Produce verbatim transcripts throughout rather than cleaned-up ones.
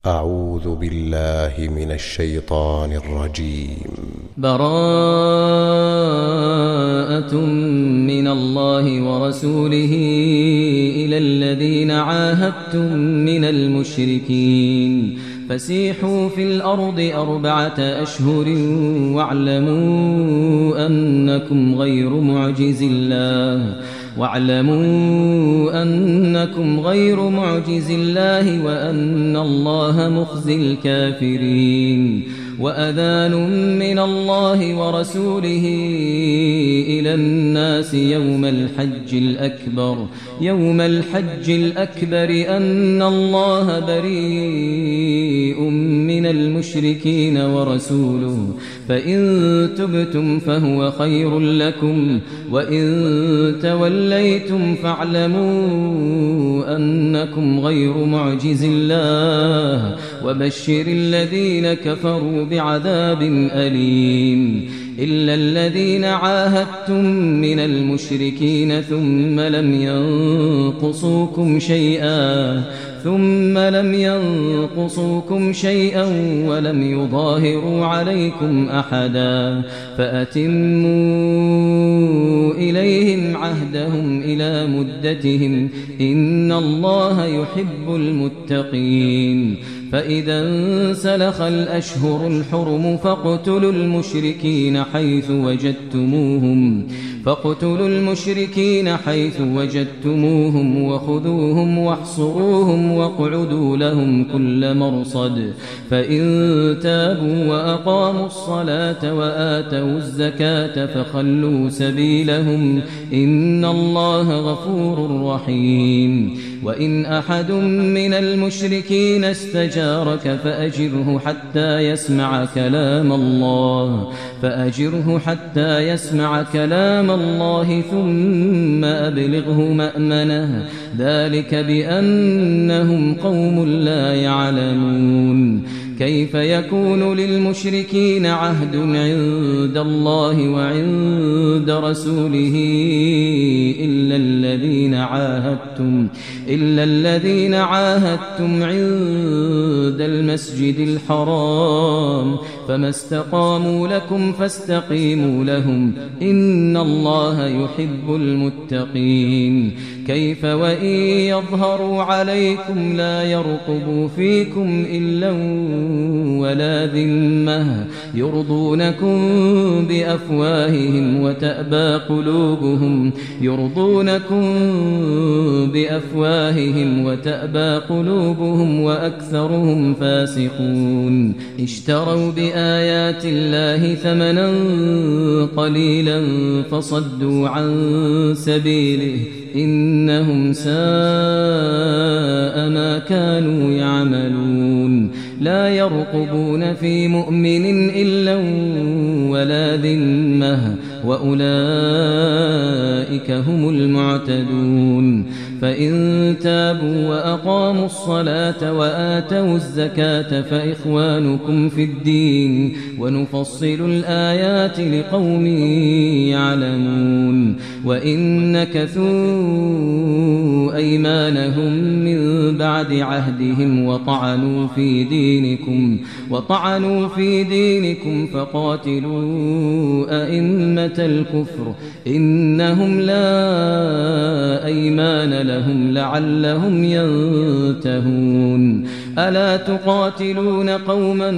أعوذ بالله من الشيطان الرجيم. براءة من الله ورسوله إلى الذين عاهدتم من المشركين فسيحوا في الأرض أربعة أشهر واعلموا أنكم غير معجز الله واعلموا أنكم غير معجز الله وأن الله مخزي الكافرين. وأذان من الله ورسوله إلى الناس يوم الحج الأكبر يوم الحج الأكبر أن الله بريء من المشركين ورسوله فإن تبتم فهو خير لكم وإن توليتم فاعلموا أنكم غير معجز الله وبشر الذين كفروا بعذاب أليم. إلا الذين عاهدتم من المشركين ثم لم ينقصوكم شيئا ثم لم ينقصوكم شيئا ولم يظاهروا عليكم أحدا فأتموا إليهم عهدهم إلى مدتهم إن الله يحب المتقين. فإذا انسلخ الأشهر الحرم فاقتلوا المشركين حيث وجدتموهم فاقتلوا المشركين حيث وجدتموهم وخذوهم واحصروهم واقعدوا لهم كل مرصد فإن تابوا وأقاموا الصلاة وآتوا الزكاة فخلوا سبيلهم إن الله غفور رحيم. وإن أحد من المشركين استجارك فأجره حتى يسمع كلام الله فأجره حتى يسمع كلام الله ثم أبلغه مأمنه ذلك بأنهم قوم لا يعلمون. كيف يكون للمشركين عهد عند الله وعند رسوله إلا الذين عاهدتم إلا الذين عاهدتم عند المسجد الحرام فما استقاموا لكم فاستقيموا لهم إن الله يحب المتقين. كيف وإن يظهروا عليكم لا يرقبوا فيكم إلا ولا ذمة يرضونكم بأفواههم وتأبى قلوبهم يرضونكم بأفواههم وتأبى قلوبهم وأكثرهم فاسقون. اشتروا بآيات الله ثمنا قليلا فصدوا عن سبيله إنهم ساء ما كانوا يعملون. لا يرقبون في مؤمن إلا ولا ذمة وأولئك هم المعتدون. فإن تابوا وأقاموا الصلاة وآتوا الزكاة فإخوانكم في الدين ونفصل الآيات لقوم يعلمون. وإن نكثوا أيمانهم من بعد عهدهم وطعنوا في دينكم وطعنوا في دينكم فقاتلوا أئمة الكفر إنهم لا أيمان لهم لعلهم ينتهون. ألا تقاتلون قوما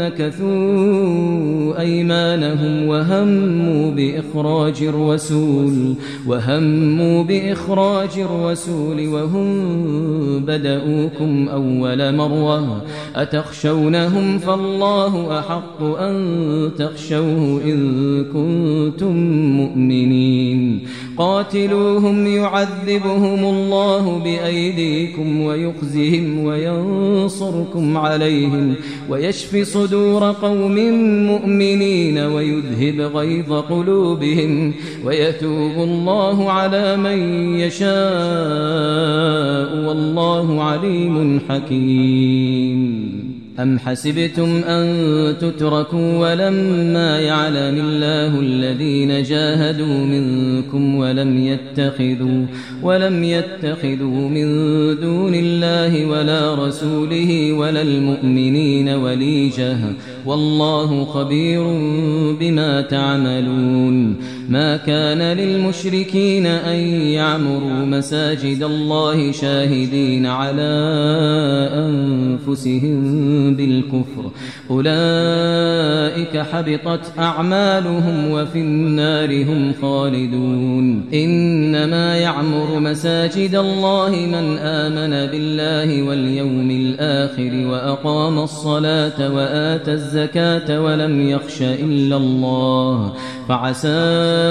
نكثوا أيمانهم وهموا بإخراج الرسول وهموا بإخراج الرسول وهم بدؤوكم أول مرة أتخشونهم فالله أحق أن تخشوه إن كنتم مؤمنين. قاتلوهم يعذبهم الله بأيديكم ويخزهم وينصركم عليهم ويشفي صدور قوم مؤمنين ويذهب غيظ قلوبهم ويتوب الله على من يشاء والله عليم حكيم. أم حسبتم أن تتركوا ولما يعلم الله الذين جاهدوا منكم ولم يتخذوا ولم يتخذوا من دون الله ولا رسوله ولا المؤمنين وليجة والله خبير بما تعملون. ما كان للمشركين أن يعمروا مساجد الله شاهدين على أنفسهم بالكفر أولئك حبطت أعمالهم وفي النار هم خالدون. إنما يعمر مساجد الله من آمن بالله واليوم الآخر وأقام الصلاة وآتى الزكاة ولم يخش إلا الله فعسى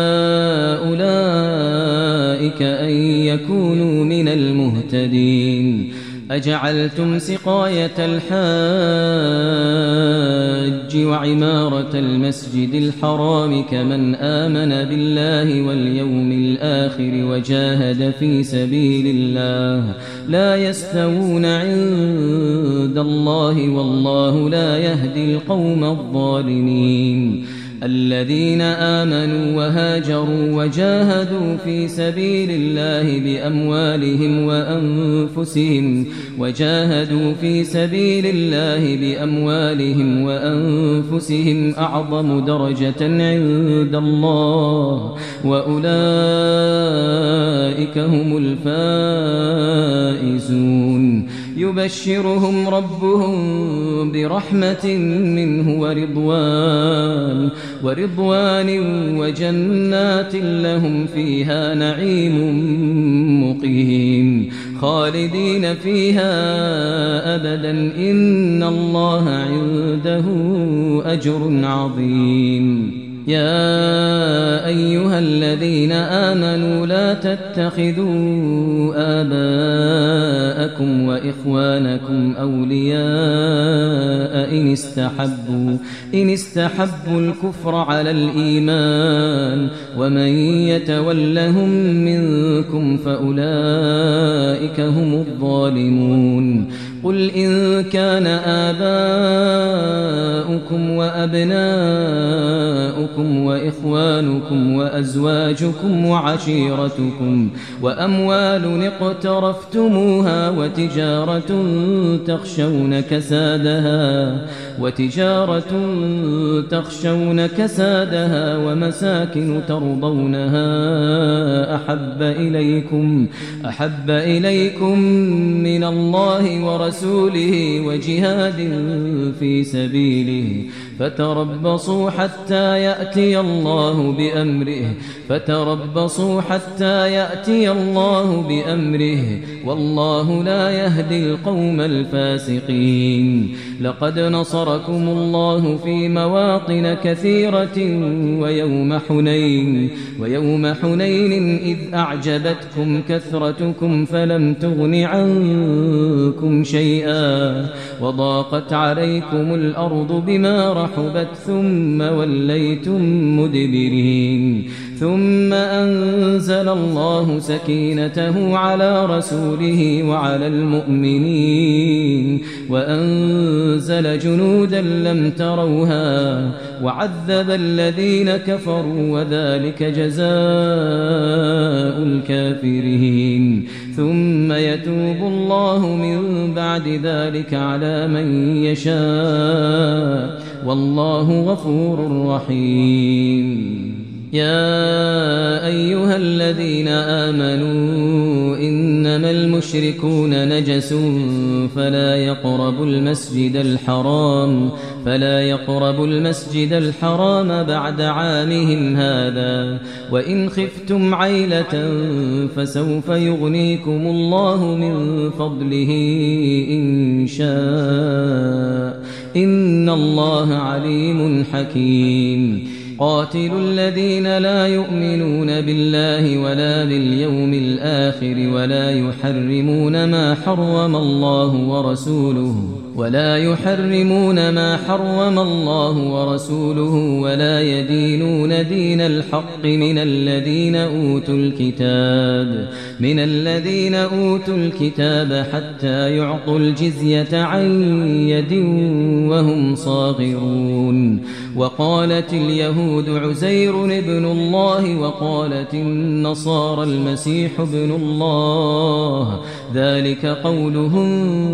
أولئك أن يكونوا من المهتدين. أجعلتم سقاية الحاج وعمارة المسجد الحرام كمن آمن بالله واليوم الآخر وجاهد في سبيل الله لا يستوون عند الله والله لا يهدي القوم الظالمين. الذين آمنوا وهاجروا وجاهدوا في سبيل الله بأموالهم وأنفسهم وجاهدوا في سبيل الله بأموالهم وأنفسهم أعظم درجة عند الله وأولئك هم الفائزون. يبشرهم ربهم برحمة منه ورضوان ورضوان وجنات لهم فيها نعيم مقيم خالدين فيها أبدا إن الله عنده أجر عظيم. يا أيها الذين آمنوا لا تتخذوا آباءكم وإخوانكم أولياء إن استحبوا إن استحبوا الكفر على الإيمان ومن يتولهم منكم فأولئك هم الظالمون. قل إن كان آباؤكم وأبناؤكم وإخوانكم وأزواجكم وعشيرتكم وأموال اقترفتموها وتجارة تخشون كسادها وتجارة تخشون كسادها ومساكن ترضونها أحب إليكم أحب إليكم من الله ورسوله وجهاد في سبيله فتربصوا حتى يأتي الله بأمره فتربصوا حتى يأتي الله بأمره والله لا يهدي القوم الفاسقين. لقد نصركم الله في مواطن كثيرة ويوم حنين ويوم حنين إذ أعجبتكم كثرتكم فلم تغن عنكم شيئا وضاقت عليكم الأرض بما رحبت ثم وليتم مدبرين. ثم أنزل الله سكينته على رسوله وعلى المؤمنين وأنزل جنودا لم تروها وعذب الذين كفروا وذلك جزاء الكافرين. ثم يتوب الله من بعد ذلك على من يشاء والله غفور رحيم. يا أيها الذين آمنوا إنما المشركون نجس فلا يقربوا المسجد الحرام فلا يقربوا المسجد الحرام بعد عامهم هذا وإن خفتم عيلة فسوف يغنيكم الله من فضله إن شاء إن الله عليم حكيم. قاتلوا الذين لا يؤمنون بالله ولا باليوم الآخر ولا يحرمون ما حرم الله ورسوله ولا يحرمون ما حرم الله ورسوله ولا يدينون دين الحق من الذين أوتوا الكتاب من الذين أوتوا الكتاب حتى يعطوا الجزية عن يد وهم صاغرون. وقالت اليهود عزير ابن الله وقالت النصارى المسيح ابن الله ذلك قولهم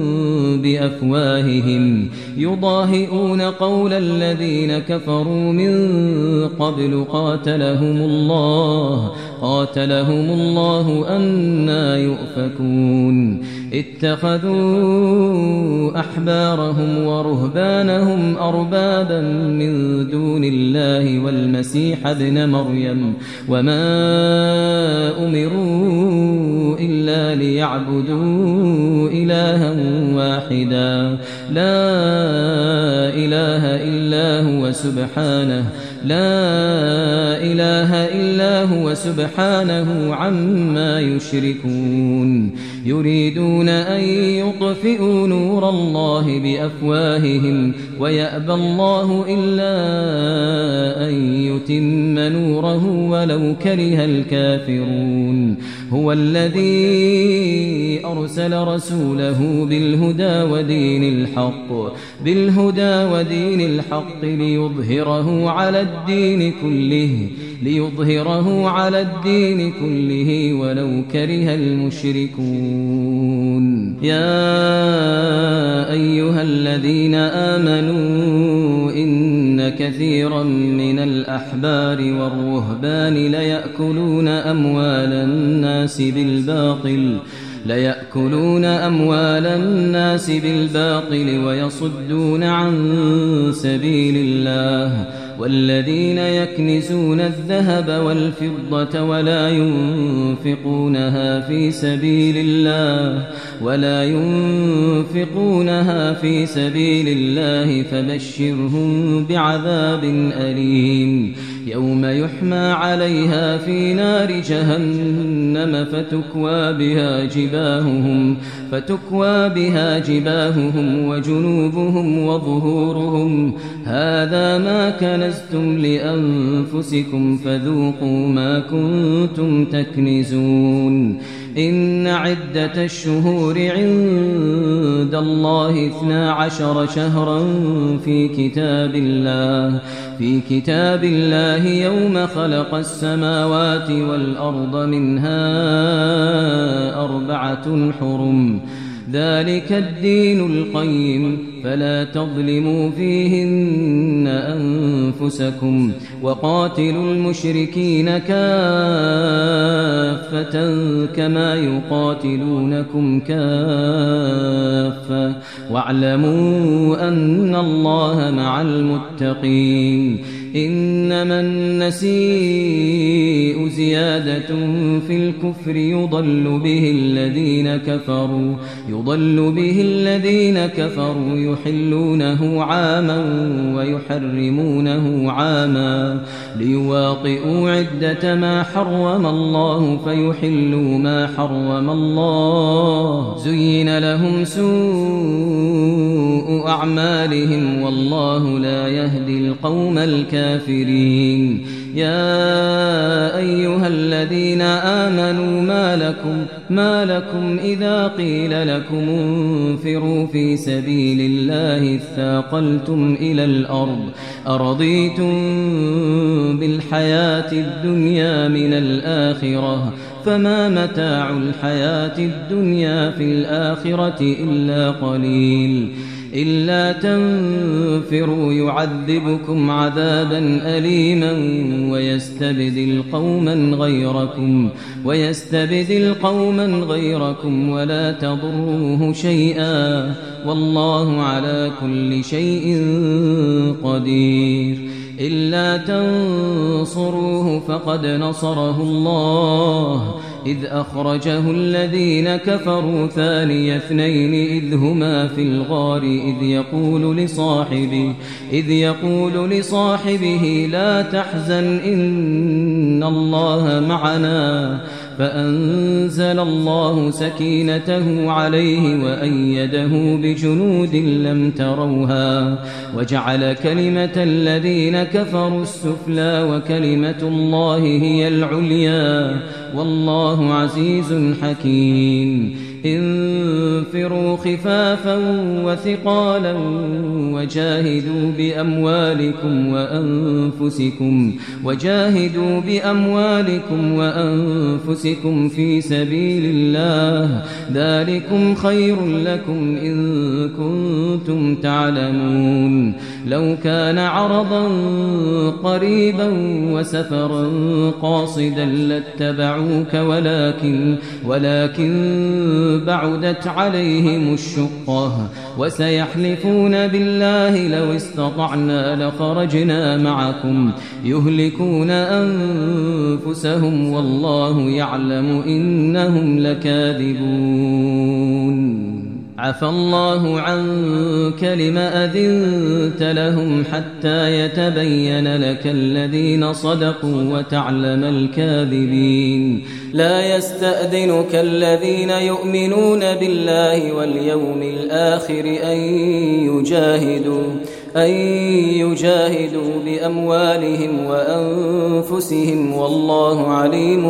بأفواههم يضاهئون قول الذين كفروا من قبل قاتلهم الله قاتلهم الله أنى يؤفكون. اتخذوا أحبارهم ورهبانهم أربابا من دون الله والمسيح ابن مريم وما أمروا إلا ليعبدوا إلها واحدا لا إله إلا هو سبحانه لا إله إلا هو سبحانه عما يشركون. يريدون أن يطفئوا نور الله بأفواههم ويأبى الله إلا أن يتم نوره ولو كره الكافرون. هو الذي أرسل رسوله بالهدى ودين الحق بالهدى ودين الحق ليظهره على الدين كله ليظهره على الدين كله ولو كره المشركون. يا أيها الذين آمنوا إن كثيرا من الأحبار والرهبان ليأكلون أموال الناس بالباطل ليأكلون أموال الناس بالباطل ويصدون عن سبيل الله والذين يكنزون الذهب والفضة ولا ينفقونها في سبيل الله ولا ينفقونها في سبيل الله فبشرهم بعذاب أليم. يوم يحمى عليها في نار جهنم فتكوى بها جباههم فتكوى بها جباههم وجنوبهم وظهورهم هذا ما كنزتم لأنفسكم فذوقوا ما كنتم تكنزون. إن عدة الشهور عند الله اثنا عشر شهرا في كتاب الله في كتاب الله يوم خلق السماوات والأرض منها أربعة حرم ذلك الدين القيم فلا تظلموا فيهن أنفسكم وقاتلوا المشركين كافة كما يقاتلونكم كافة واعلموا أن الله مع المتقين. إنما النسيء زيادة في الكفر يضل به الذين كفروا يضل به الذين كفروا يحلونه عاما ويحرمونه عاما ليواطئوا عدة ما حرم الله فيحلوا ما حرم الله. زين لهم سوء أعمالهم والله لا يهدي القوم الكافرين. يا أيها الذين آمنوا ما لكم ما لكم إذا قيل لكم انفروا في سبيل الله اثاقلتم إلى الأرض أرضيتم بالحياة الدنيا من الآخرة فما متاع الحياة الدنيا في الآخرة إلا قليل. إلا تنفروا يعذبكم عذابا أليما ويستبدل قوما غيركم ويستبدل قوما غيركم ولا تضروه شيئا والله على كل شيء قدير. إلا تنصروه فقد نصره الله إذ أخرجه الذين كفروا ثاني اثنين إذ هما في الغار إذ يقول لصاحبه إذ يقول لصاحبه لا تحزن إن الله معنا فأنزل الله سكينته عليه وأيده بجنود لم تروها وجعل كلمة الذين كفروا السفلى وكلمة الله هي العليا والله عزيز حكيم انفروا خفافا وثقالا وجاهدوا بأموالكم وأنفسكم وجاهدوا بأموالكم وأنفسكم في سبيل الله ذلكم خير لكم إن كنتم تعلمون لو كان عرضا قريبا وسفرا قاصدا لاتبعوك ولكن ولكن بعدت عليهم الشقة وسيحلفون بالله لو استطعنا لخرجنا معكم يهلكون أنفسهم والله يعلم إنهم لكاذبون عفى الله عنك لم أذنت لهم حتى يتبين لك الذين صدقوا وتعلم الكاذبين لا يستأذنك الذين يؤمنون بالله واليوم الآخر أن يجاهدوا أن يجاهدوا بأموالهم وأنفسهم والله عليم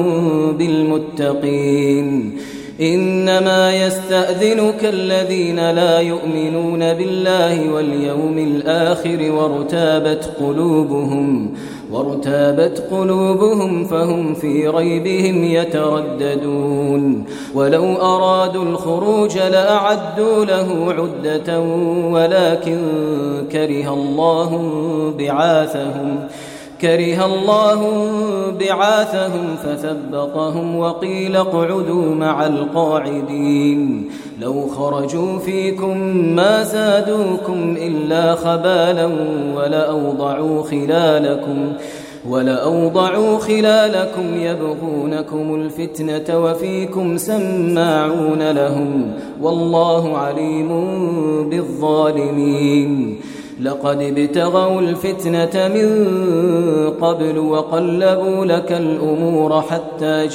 بالمتقين إنما يستأذنك الذين لا يؤمنون بالله واليوم الآخر وارتابت قلوبهم وارتابت قلوبهم فهم في ريبهم يترددون ولو أرادوا الخروج لأعدوا له عدة ولكن كره الله بعاثهم كره الله بعاثهم فثبطهم وقيل اقعدوا مع القاعدين لو خرجوا فيكم ما زادوكم إلا خبالا ولأوضعوا خلالكم ولأوضعوا خلالكم يبغونكم الفتنة وفيكم سماعون لهم والله عليم بالظالمين لقد ابتغوا الفتنة من قبل وقلبوا لك الأمور حتى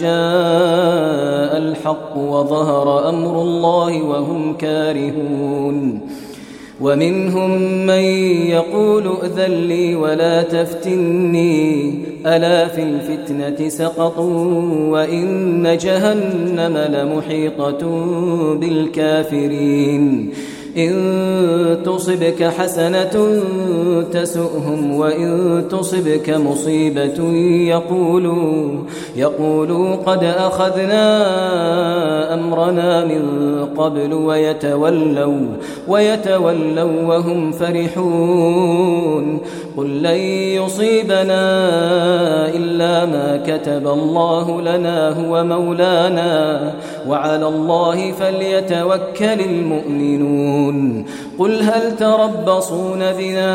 جاء الحق وظهر أمر الله وهم كارهون ومنهم من يقول ائذن لي ولا تفتني ألا في الفتنة سقطوا وإن جهنم لمحيطة بالكافرين إن تصبك حسنة تسؤهم وإن تصبك مصيبة يقولوا يقولوا قد أخذنا أمرنا من قبل ويتولوا ويتولوا وهم فرحون قل لن يصيبنا إلا ما كتب الله لنا هو مولانا وعلى الله فليتوكل المؤمنون قل هل تربصون بنا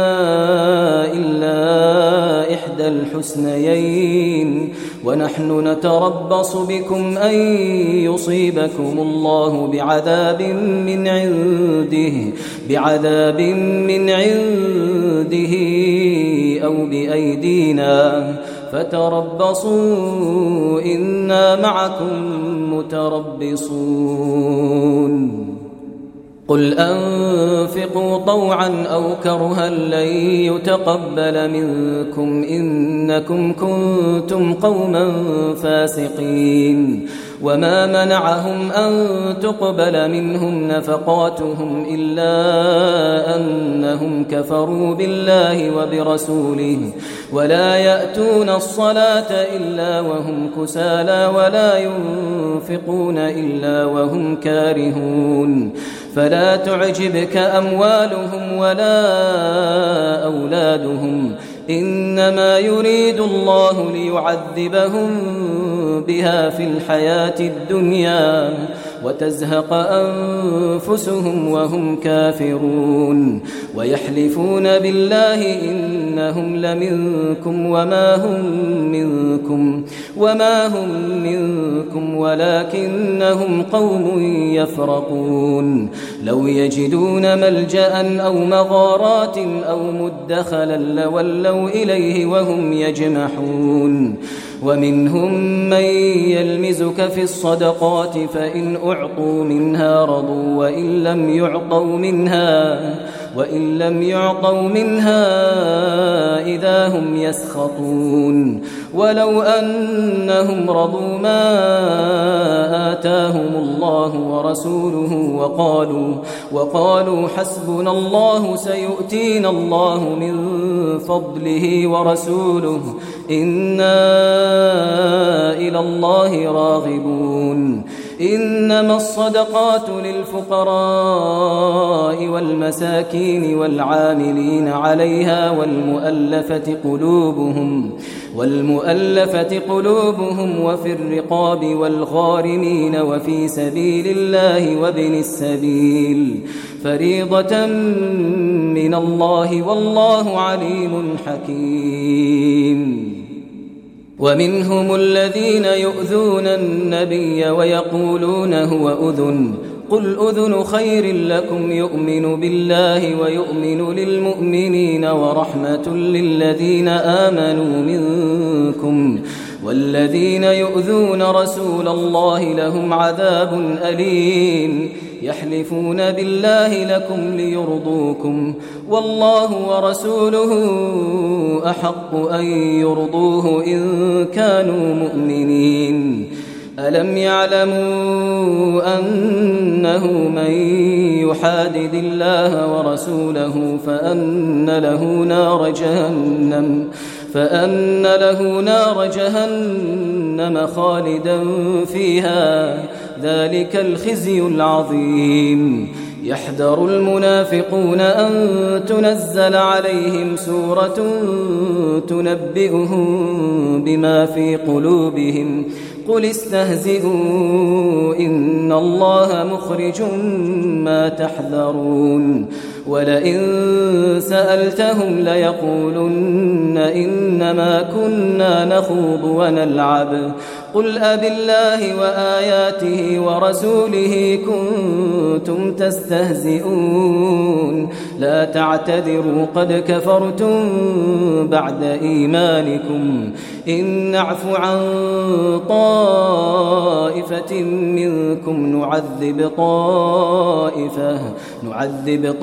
إلا إحدى الحسنيين ونحن نتربص بكم أن يصيبكم الله بعذاب من عنده بعذاب من عنده أو بأيدينا فتربصوا إنا معكم متربصون قل أنفقوا طوعا أو كرها لن يتقبل منكم إنكم كنتم قوما فاسقين وما منعهم أن تقبل منهم نفقاتهم إلا أنهم كفروا بالله وبرسوله ولا يأتون الصلاة إلا وهم كسالى ولا ينفقون إلا وهم كارهون فلا تعجبك أموالهم ولا أولادهم إنما يريد الله ليعذبهم بها في الحياة الدنيا وتزهق أنفسهم وهم كافرون ويحلفون بالله إنهم لمنكم وما هم منكم وما هم منكم ولكنهم قوم يفرقون لو يجدون ملجأ أو مغارات أو مدخلا لولوا إليه وهم يجمحون ومنهم من يلمزك في الصدقات فإن أعطوا منها رضوا وإن لم يعطوا منها وإن لم يعطوا منها إذا هم يسخطون ولو أنهم رضوا ما آتاهم الله ورسوله وقالوا وقالوا حسبنا الله سيؤتينا الله من فضله ورسوله إنا إلى الله راغبون إنما الصدقات للفقراء والمساكين والعاملين عليها والمؤلفة قلوبهم والمؤلفة قلوبهم وفي الرقاب والغارمين وفي سبيل الله وابن السبيل فريضة من الله والله عليم حكيم ومنهم الذين يؤذون النبي ويقولون هو أذن قل أذن خير لكم يؤمن بالله ويؤمن للمؤمنين ورحمة للذين آمنوا منكم والذين يؤذون رسول الله لهم عذاب أليم يحلفون بالله لكم ليرضوكم والله ورسوله أحق أن يرضوه إن كانوا مؤمنين ألم يعلموا أنه من يحادد الله ورسوله فأن له نار جهنم فأن له نار جهنم خالدا فيها ذلك الخزي العظيم يحذر المنافقون أن تنزل عليهم سورة تنبئهم بما في قلوبهم قل استهزئوا إن الله مخرج ما تحذرون ولئن سألتهم ليقولن إنما كنا نخوض ونلعب قل أبالله وآياته ورسوله كنتم تستهزئون لا تعتذروا قد كفرتم بعد إيمانكم إن نعف عن طائفة منكم نعذب طائفة نعذب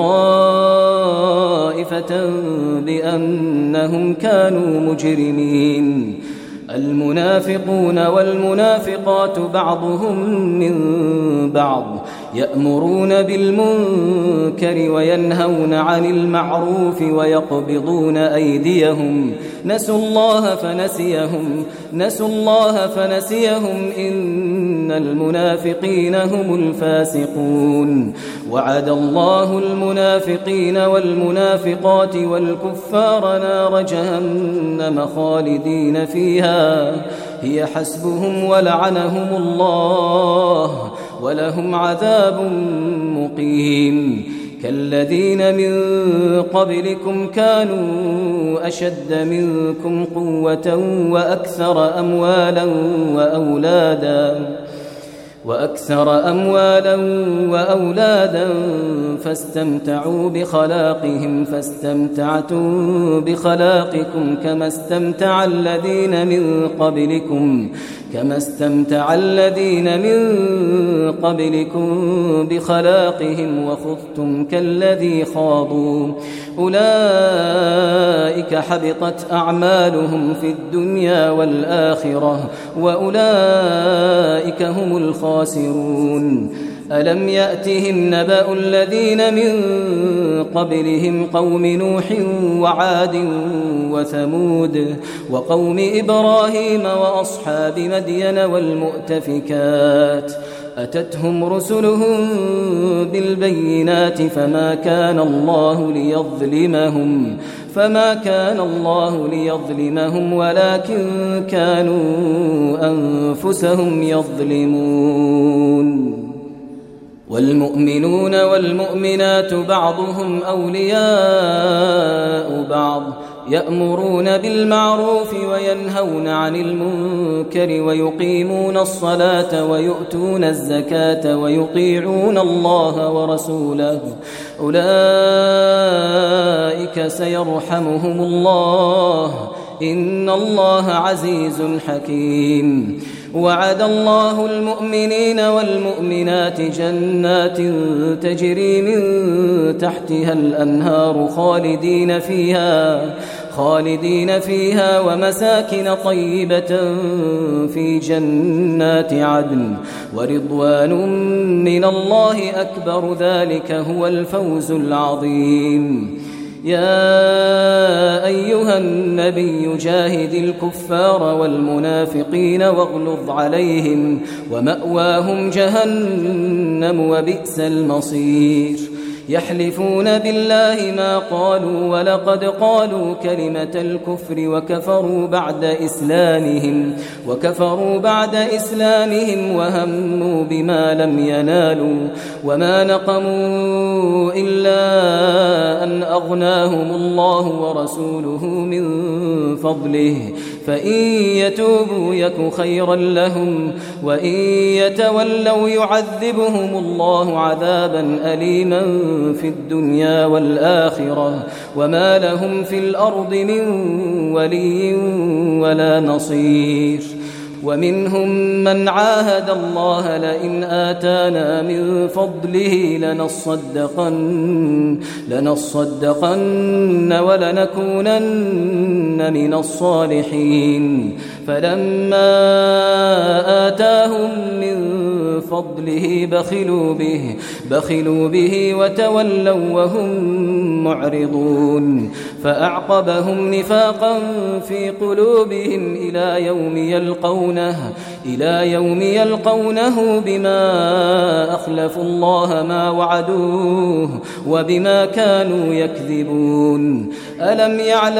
طائفة بأنهم كانوا مجرمين المنافقون والمنافقات بعضهم من بعض يأمرون بالمنكر وينهون عن المعروف ويقبضون أيديهم نسوا الله فنسيهم نسوا الله فنسيهم إن المنافقين هم الفاسقون وعد الله المنافقين والمنافقات والكفار نار جهنم خالدين فيها هي حسبهم ولعنهم الله ولهم عذاب مقيم كالذين من قبلكم كانوا أشد منكم قوة وأكثر أموالا وأولادا وأكثر أموالا وأولادا فاستمتعوا بخلاقهم فاستمتعتم بخلاقكم كما استمتع الذين من قبلكم كما استمتع الذين من قبلكم بخلاقهم وخضتم كالذي خاضوا أولئك حبطت أعمالهم في الدنيا والآخرة وأولئك هم الخاسرون ألم يأتهم نبأ الذين من قبلهم قوم نوح وعاد وثمود وقوم إبراهيم وأصحاب مدين والمؤتفكات أتتهم رسلهم بالبينات فما كان الله ليظلمهم فما كان الله ليظلمهم ولكن كانوا أنفسهم يظلمون والمؤمنون والمؤمنات بعضهم أولياء بعض يأمرون بالمعروف وينهون عن المنكر ويقيمون الصلاة ويؤتون الزكاة ويطيعون الله ورسوله أولئك سيرحمهم الله إن الله عزيز حكيم. وعد الله المؤمنين والمؤمنات جنات تجري من تحتها الأنهار خالدين فيها خالدين فيها ومساكن طيبة في جنات عدن ورضوان من الله أكبر ذلك هو الفوز العظيم. يا أيها النبي جاهد الكفار والمنافقين واغلظ عليهم ومأواهم جهنم وبئس المصير. يحلفون بالله ما قالوا ولقد قالوا كلمة الكفر وكفروا بعد إسلامهم وكفروا بعد إسلامهم وهموا بما لم ينالوا وما نقموا إلا أن أغناهم الله ورسوله من فضله فإن يتوبوا يك خيرا لهم وإن يتولوا يعذبهم الله عذابا أليما في الدنيا والآخرة وما لهم في الأرض من ولي ولا نصير. ومنهم من عاهد الله لئن آتانا من فضله لنصدقن لنصدقن ولنكونن من الصالحين فلما آتاهم من فضله بخلوا به بخلوا به وتولوا وهم معرضون فأعقبهم نفاقا في قلوبهم إلى يوم يلقونه إلى يوم يلقونه بما أخلفوا الله ما وعدوه وبما كانوا يكذبون. ألم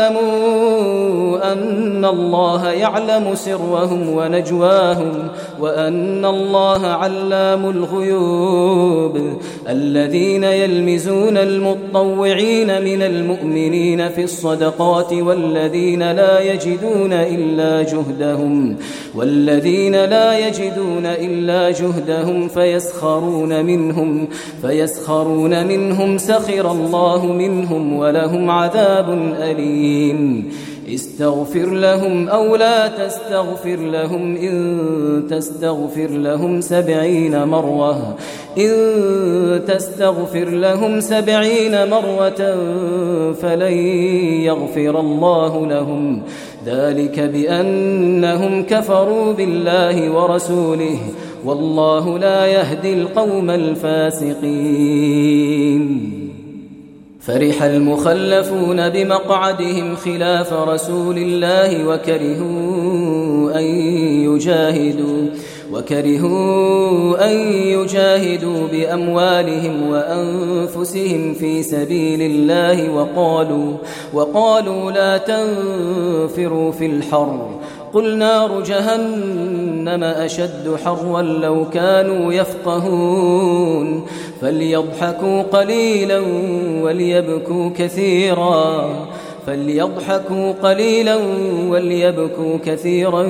يعلموا أن الله يعلم سرهم ونجواهم وأن الله علام الغيوب. الذين يلمزون المطوعين من المؤمنين في الصدقات والذين لا يجدون إلا جهدهم والذين لا يجدون إلا جهدهم فيسخرون منهم فيسخرون منهم سخر الله منهم ولهم عذاب أليم. استغفر لهم أو لا تستغفر لهم إن تستغفر لهم سبعين مرة إن تستغفر لهم سبعين مرة فلن يغفر الله لهم ذلك بأنهم كفروا بالله ورسوله والله لا يهدي القوم الفاسقين. فرح المخلفون بمقعدهم خلاف رسول الله وكرهوا أن يجاهدوا وكرهوا أن يجاهدوا بأموالهم وأنفسهم في سبيل الله وقالوا وقالوا لا تنفروا في الحر قل نار جهنم أشد حرا لو كانوا يفقهون فليضحكوا قليلا وليبكوا كثيرا فليضحكوا قليلا وليبكوا كثيرا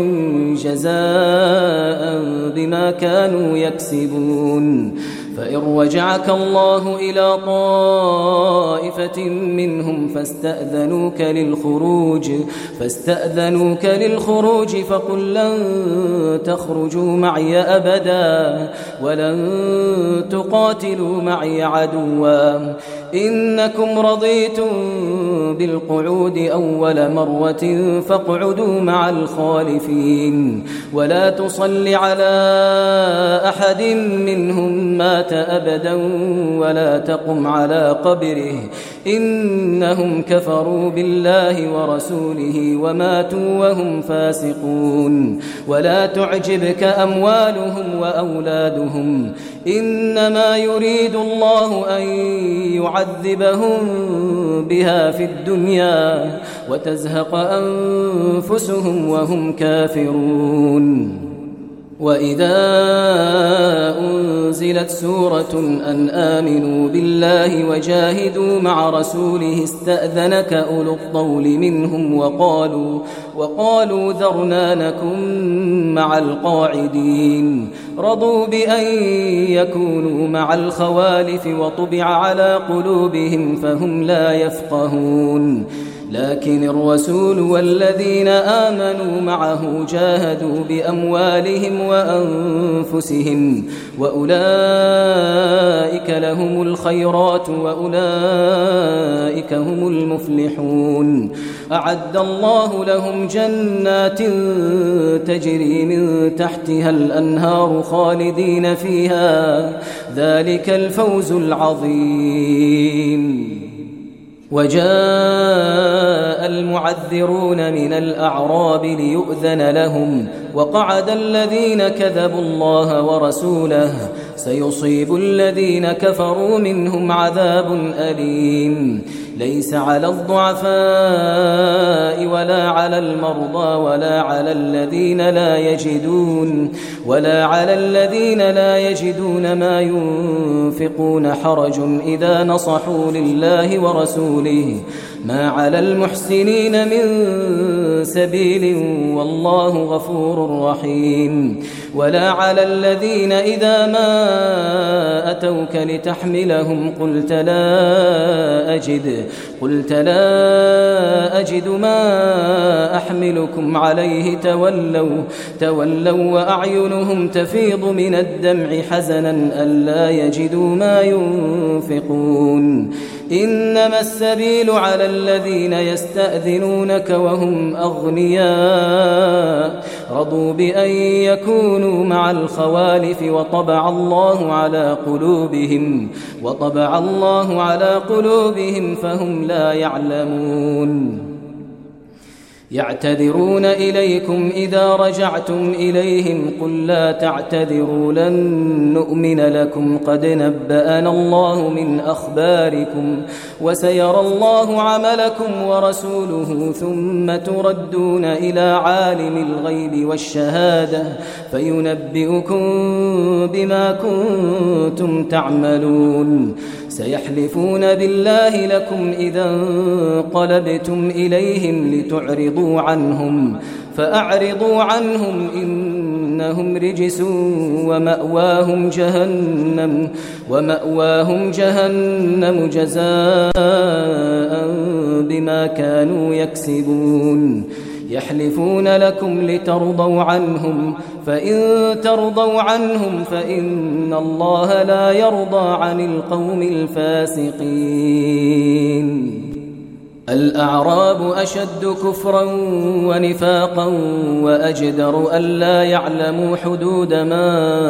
جزاء بما كانوا يكسبون. فإن رجعك الله إلى طائفة منهم فاستأذنوك للخروج فاستأذنوك للخروج فقل لن تخرجوا معي أبدا ولن تقاتلوا معي عدوا إنكم رضيتم بالقعود أول مرة فاقعدوا مع الخالفين ولا تصل على أحد منهم مات أبدا ولا تقم على قبره إنهم كفروا بالله ورسوله وماتوا وهم فاسقون. ولا تعجبك أموالهم وأولادهم إنما يريد الله أن يعذبهم بها في الدنيا وتزهق أنفسهم وهم كافرون. وإذا أنزلت سورة أن آمنوا بالله وجاهدوا مع رسوله استأذنك أولو الطول منهم وقالوا, وقالوا ذرنا نكن مع القاعدين رضوا بأن يكونوا مع الخوالف وطبع على قلوبهم فهم لا يفقهون لكن الرسول والذين آمنوا معه جاهدوا بأموالهم وأنفسهم وأولئك لهم الخيرات وأولئك هم المفلحون أعد الله لهم جنات تجري من تحتها الأنهار خالدين فيها ذلك الفوز العظيم. وجاء المعذرون من الأعراب ليؤذن لهم وقعد الذين كذبوا الله ورسوله سيصيب الذين كفروا منهم عذاب أليم ليس على الضعفاء ولا على المرضى ولا على الذين لا يجدون ولا على الذين لا يجدون ما ينفقون حرج إذا نصحوا لله ورسوله ما على المحسنين من سبيل والله غفور رحيم ولا على الذين إذا ما أتوك لتحملهم قلت لا أجد قلت لا أجد ما أحملكم عليه تولوا تولوا وأعينهم تفيض من الدمع حزنا ألا يجدوا ما ينفقون إنما السبيل على الذين يستأذنونك وهم أغنياء رضوا بأن يكونوا مع الخوالف وطبع الله على قلوبهم وطبع الله على قلوبهم فهم لا يعلمون يعتذرون إليكم إذا رجعتم إليهم قل لا تعتذروا لن نؤمن لكم قد نبأنا الله من أخباركم وسيرى الله عملكم ورسوله ثم تردون إلى عالم الغيب والشهادة فينبئكم بما كنتم تعملون سيحلفون بالله لكم إذا انقلبتم إليهم لتعرضوا عنهم فأعرضوا عنهم إنهم رجس ومأواهم جهنم ومأواهم جهنم جزاء بما كانوا يكسبون يحلفون لكم لترضوا عنهم فإن ترضوا عنهم فإن الله لا يرضى عن القوم الفاسقين. الأعراب أشد كفرا ونفاقا وأجدر ألا يعلموا حدود ما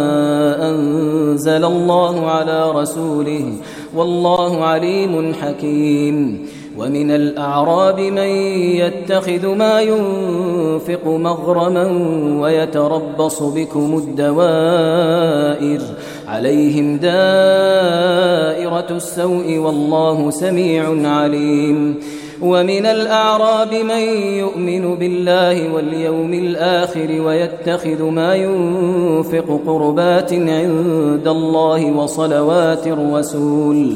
أنزل الله على رسوله والله عليم حكيم. ومن الأعراب من يتخذ ما ينفق مغرما ويتربص بكم الدوائر عليهم دائرة السوء والله سميع عليم. ومن الأعراب من يؤمن بالله واليوم الآخر ويتخذ ما ينفق قربات عند الله وصلوات الرسول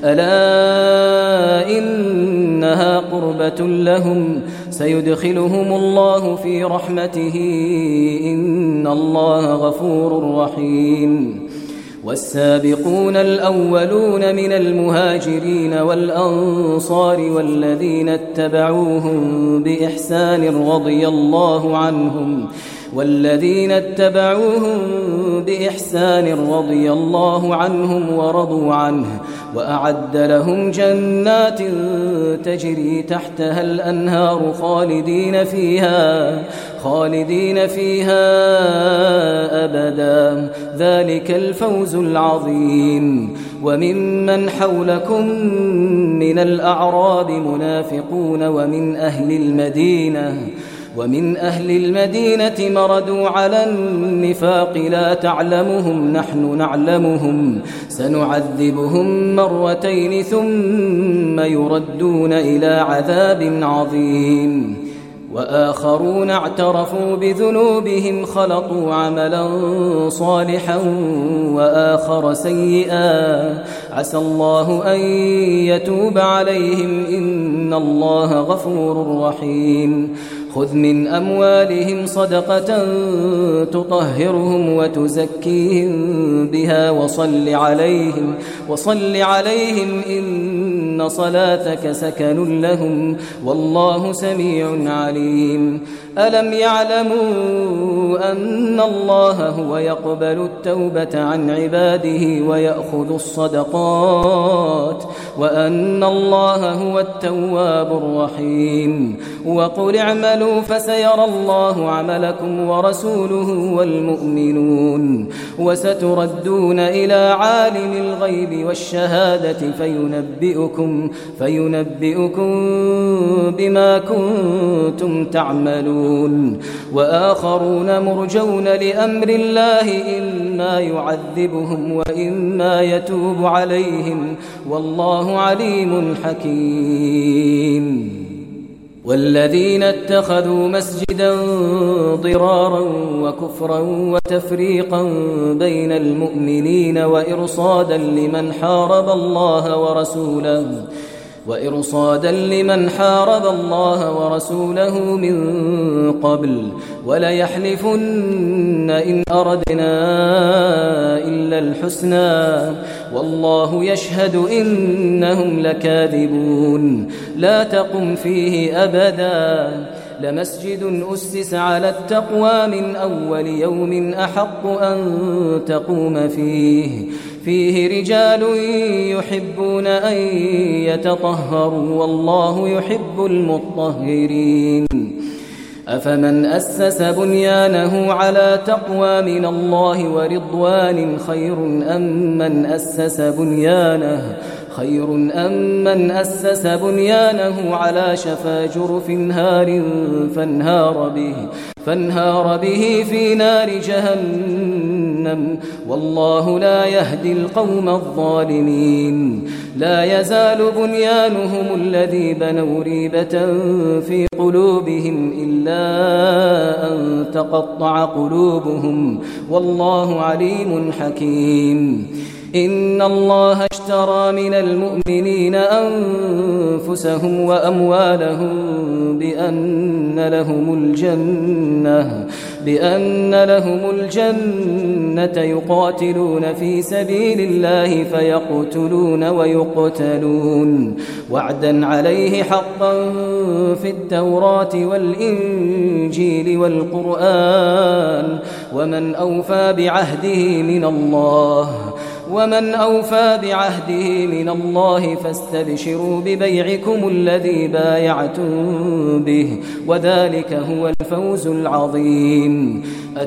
ألا إنها قربة لهم سيدخلهم الله في رحمته إن الله غفور رحيم. والسابقون الأولون من المهاجرين والأنصار والذين اتبعوهم بإحسان رضي الله عنهم والذين اتبعوهم بإحسان رضي الله عنهم ورضوا عنه وأعد لهم جنات تجري تحتها الأنهار خالدين فيها خالدين فيها أبدا ذلك الفوز العظيم. وممن حولكم من الأعراب منافقون ومن أهل المدينة ومن أهل المدينة مردوا على النفاق لا تعلمهم نحن نعلمهم سنعذبهم مرتين ثم يردون إلى عذاب عظيم. وآخرون اعترفوا بذنوبهم خلطوا عملا صالحا وآخر سيئا عسى الله أن يتوب عليهم إن الله غفور رحيم خذ من أموالهم صدقة تطهرهم وتزكيهم بها وصل عليهم وصل عليهم إن صلاتك سكن لهم والله سميع عليم ألم يعلموا أن الله هو يقبل التوبة عن عباده ويأخذ الصدقات وأن الله هو التواب الرحيم وقل اعملوا فسيرى الله عملكم ورسوله والمؤمنون وستردون إلى عالم الغيب والشهادة فينبئكم, فينبئكم بما كنتم تعملون وآخرون مرجون لأمر الله إما يعذبهم وإما يتوب عليهم والله عليم حكيم والذين اتخذوا مسجدا ضرارا وكفرا وتفريقا بين المؤمنين وإرصادا لمن حارب الله ورسوله وإرصادا لمن حارب الله ورسوله من قبل وليحلفن إن أردنا إلا الحسنى والله يشهد إنهم لكاذبون لا تقم فيه أبدا لمسجد أسس على التقوى من أول يوم أحق أن تقوم فيه فيه رجال يحبون أن يتطهروا والله يحب المطهرين أفمن أسس بنيانه على تقوى من الله ورضوان خير أم من أسس بنيانه خير أم من أسس بنيانه على شفا جرف هار فانهار به فانهار به في نار جهنم والله لا يهدي القوم الظالمين لا يزال بنيانهم الذي بنوا ريبة في قلوبهم إلا أن تقطع قلوبهم والله عليم حكيم إن الله اشترى من المؤمنين أنفسهم وأموالهم بأن لهم الجنة بأن لهم الجنة يقاتلون في سبيل الله فيقتلون ويقتلون وعدا عليه حقا في التوراة والإنجيل والقرآن ومن أوفى بعهده من الله ومن أوفى بعهده من الله فاستبشروا ببيعكم الذي بايعتم به وذلك هو الفوز العظيم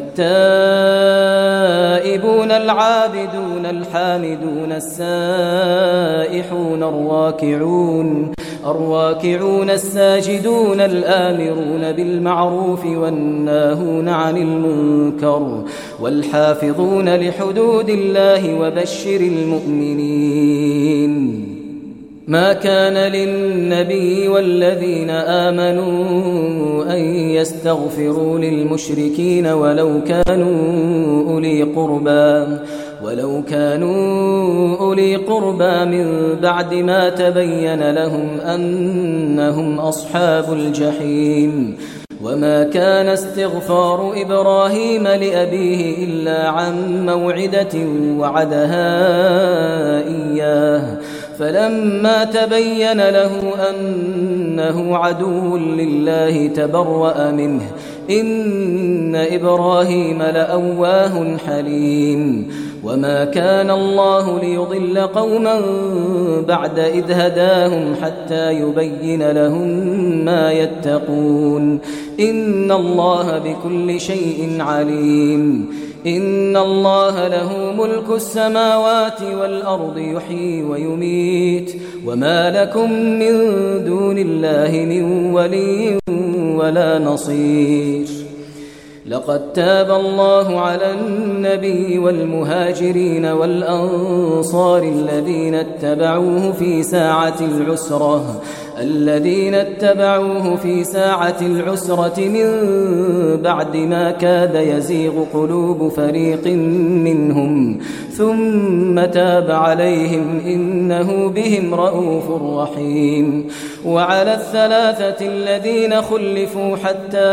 التائبون العابدون الحامدون السائحون الراكعون الراكعون الساجدون الآمرون بالمعروف والناهون عن المنكر والحافظون لحدود الله وبشر المؤمنين ما كان للنبي والذين آمنوا أن يستغفروا للمشركين ولو كانوا أولي قربى ولو كانوا أولي قربى من بعد ما تبين لهم أنهم أصحاب الجحيم وما كان استغفار إبراهيم لأبيه إلا عن موعدة وعدها إياه فلما تبين له أنه عدو لله تبرأ منه إن إبراهيم لأواه حليم وما كان الله ليضل قوما بعد إذ هداهم حتى يبين لهم ما يتقون إن الله بكل شيء عليم إن الله له ملك السماوات والأرض يحيي ويميت وما لكم من دون الله من ولي ولا نصير لقد تاب الله على النبي والمهاجرين والأنصار الذين اتبعوه في ساعة العسرة الذين اتبعوه في ساعة العسرة من بعد ما كاد يزيغ قلوب فريق منهم ثم تاب عليهم إنه بهم رءوف رحيم. وعلى الثلاثة الذين خلفوا حتى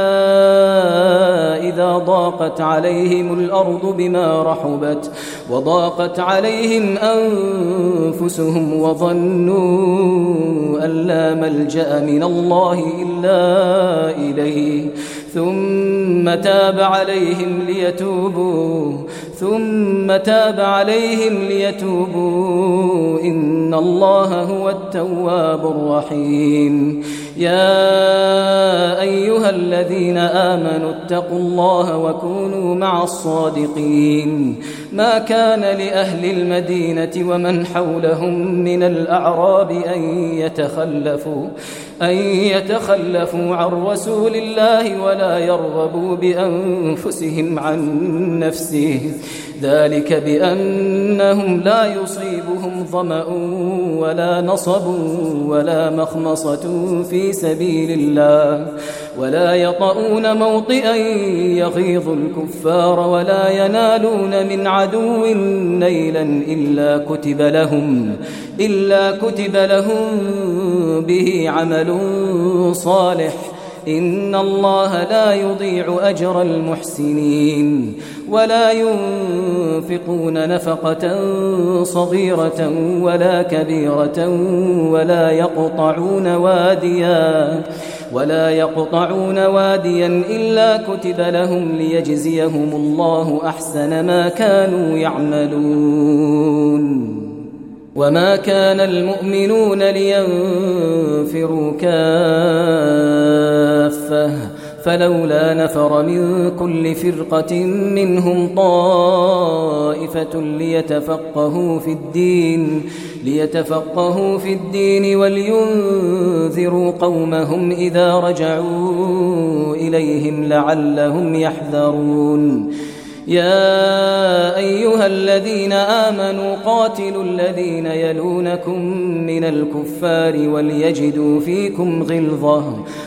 إذا ضاقت عليهم الأرض بما رحبت وضاقت عليهم أنفسهم وظنوا أن لا ملجأ من الله إلا إليه ثم تاب عليهم ليتوبوا ثم تاب عليهم ليتوبوا إن الله هو التواب الرحيم. يا أيها الذين آمنوا اتقوا الله وكونوا مع الصادقين. ما كان لأهل المدينة ومن حولهم من الأعراب أن يتخلفوا أن يتخلفوا عن رسول الله ولا يرغبوا بأنفسهم عن نفسه ذلك بأنهم لا يصيبهم ظمأ ولا نصب ولا مخمصة في سبيل الله ولا يطؤون موطئا يغيظ الكفار ولا ينالون من عدو نيلا إلا كتب لهم إلا كتب لهم به عمل صالح إن الله لا يضيع أجر المحسنين. ولا ينفقون نفقة صغيرة ولا كبيرة ولا يقطعون واديا ولا يقطعون واديا إلا كتب لهم ليجزيهم الله أحسن ما كانوا يعملون. وما كان المؤمنون لينفروا كافة فلولا نفر من كل فرقة منهم طائفة ليتفقهوا في الدين ليتفقهوا في الدين ولينذروا قومهم إذا رجعوا إليهم لعلهم يحذرون. يا أيها الذين آمنوا قاتلوا الذين يلونكم من الكفار وليجدوا فيكم غلظة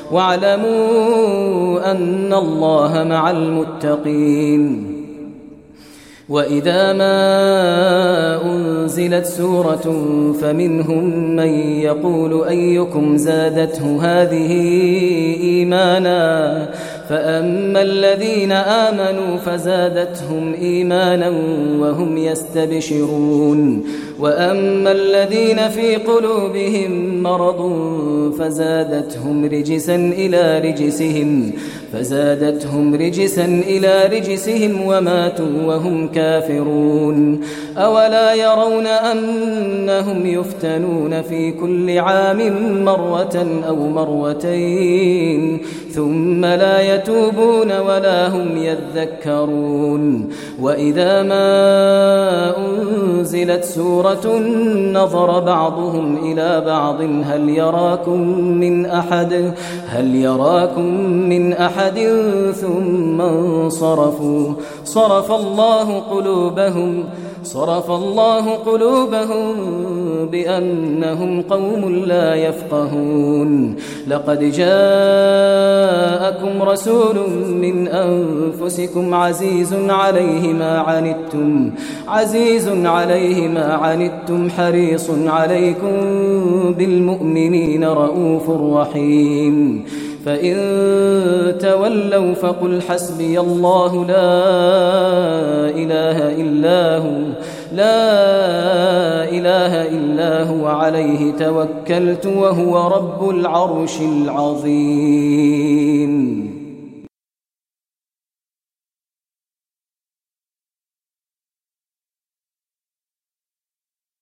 واعلموا أن الله مع المتقين. وإذا ما أنزلت سورة فمنهم من يقول أيكم زادته هذه إيمانا فأما الذين آمنوا فزادتهم إيمانا وهم يستبشرون وأما الذين في قلوبهم مرض فزادتهم رجسا إلى رجسهم فزادتهم رجسا إلى رجسهم وماتوا وهم كافرون. أولا يرون أنهم يفتنون في كل عام مرة أو مرتين ثم لا يتوبون ولا هم يذكرون. وإذا ما أنزلت سورة نظر بعضهم إلى بعض هل يراكم من أحد هل يراكم من أحد ثم انصرفوا صرف الله قلوبهم صرف الله قلوبهم بأنهم قوم لا يفقهون. لقد جاءكم رسول من أنفسكم عزيز عليه ما عنتم عزيز عليه ما عنتم حريص عليكم بالمؤمنين رؤوف رحيم. فإن تولوا فقل حسبي الله لا إله إلا هو لا إله إلا هو عليه توكلت وهو رب العرش العظيم.